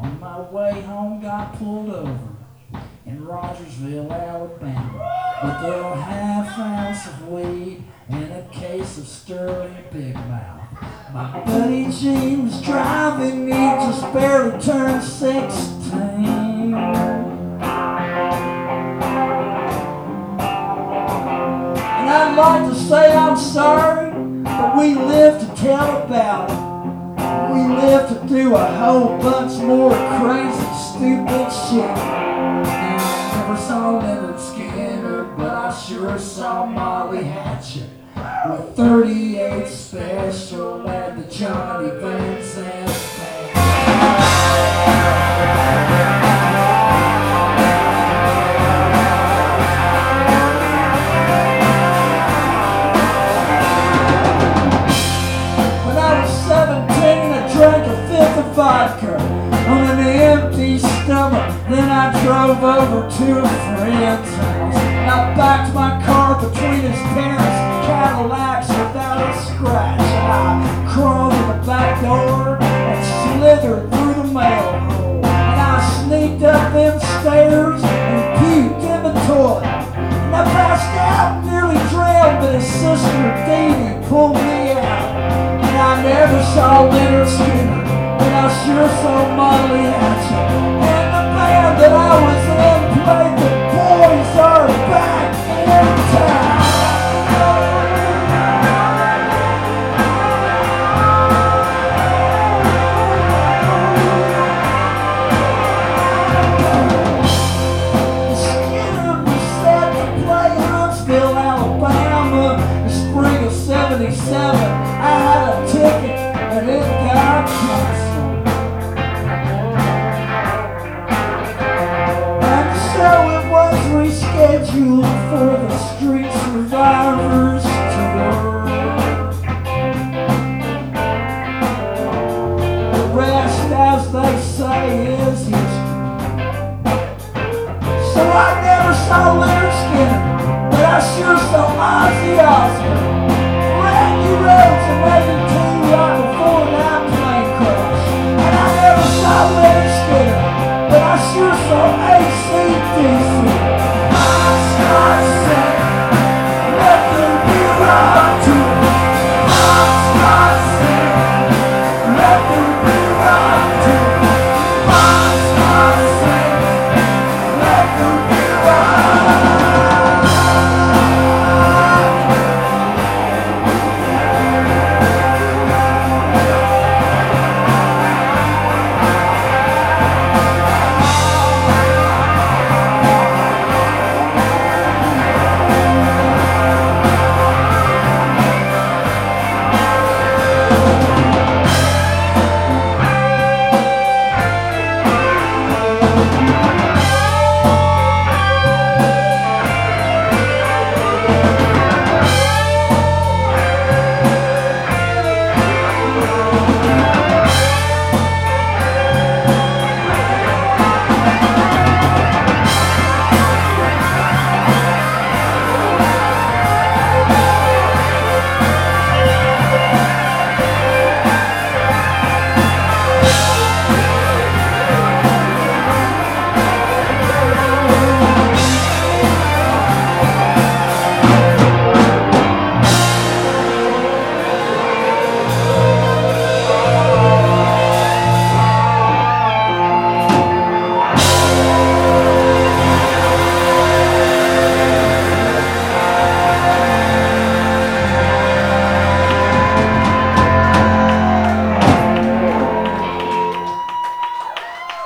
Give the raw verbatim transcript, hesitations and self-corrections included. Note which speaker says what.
Speaker 1: On my way home, got pulled over in Rogersville, Alabama, with a half ounce of weed and a case of Sterling Big Mouth. My buddy Gene was driving me, just barely turned sixteen. And I'd like to say I'm sorry, but we live to tell about it. We live to do a whole bunch more crazy, stupid shit. And I never saw Leonard Skinner, but I sure saw Molly Hatchet with thirty-eight Special at the Johnny Van Zandt Band. When I was seventeen, I drank a fifth of vodka on an empty stomach. Then I drove over to a friend's house, and I backed my car between his parents' Cadillacs without a scratch. And I crawled in the back door and slithered through the mail hole. And I sneaked up them stairs and puked in the toilet. And I passed out, nearly drowned, but his sister Dee Dee pulled me out. And I never saw Leonard Skinner, but I sure saw Molly Hatchet. And the band that I was in played The Boys Are Back in Town. The Skinner was set to play Huntsville, Alabama, in the spring of seventy-seven. I had a ticket and it got canceled. And so it was rescheduled for the Street Survivors tour. The rest, as they say, is history. So I never saw Leonard Skinner, but I sure saw Ozzy Osbourne, Randy Rhoads, and maybe Tim